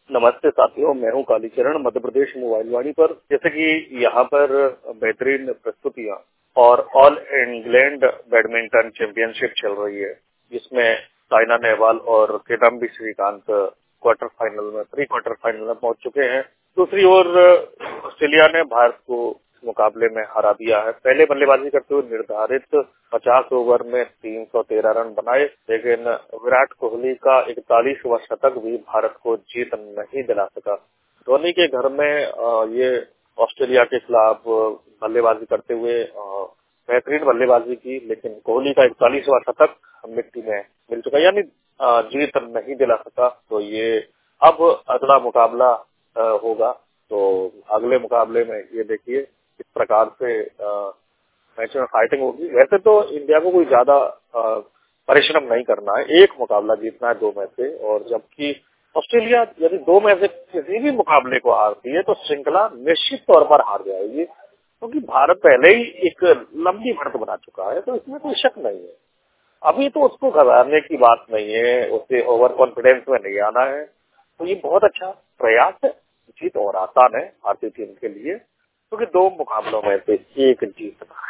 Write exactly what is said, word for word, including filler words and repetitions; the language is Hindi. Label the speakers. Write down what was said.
Speaker 1: नमस्ते साथियों, मैं हूं कालीचरण मध्य प्रदेश मोबाइल वाणी पर। जैसे कि यहाँ पर बेहतरीन प्रस्तुतियां और ऑल इंग्लैंड बैडमिंटन चैंपियनशिप चल रही है, जिसमें साइना नेहवाल और किदाम्बी श्रीकांत क्वार्टर फाइनल में प्री क्वार्टर फाइनल में पहुंच चुके हैं। दूसरी ओर ऑस्ट्रेलिया ने भारत को मुकाबले में हरा दिया है। पहले बल्लेबाजी करते हुए निर्धारित पचास ओवर में तीन सौ तेरह रन बनाए, लेकिन विराट कोहली का इकतालीसवां शतक भी भारत को जीत नहीं दिला सका। धोनी के घर में ये ऑस्ट्रेलिया के खिलाफ बल्लेबाजी करते हुए बेहतरीन बल्लेबाजी की, लेकिन कोहली का इकतालीसवां शतक मिट्टी में मिल चुका, यानी जीत नहीं दिला सका। तो ये अब अगला मुकाबला होगा, तो अगले मुकाबले में ये देखिए इस प्रकार से मैच में फाइटिंग होगी। वैसे तो इंडिया को कोई ज्यादा परिश्रम नहीं करना है, एक मुकाबला जीतना है दो मैच से, और जबकि ऑस्ट्रेलिया यदि दो मैच से किसी भी मुकाबले को हारती है तो श्रृंखला निश्चित तौर पर हार जाएगी, क्योंकि तो भारत पहले ही एक लंबी बढ़त बना चुका है, तो इसमें कोई शक नहीं है। अभी तो उसको घबराने की बात नहीं है, उसे ओवर कॉन्फिडेंस में नहीं आना है। तो ये बहुत अच्छा प्रयास है, जीत और आसान है भारतीय टीम के लिए, क्योंकि तो दो मुकाबलों में से एक जीतना है।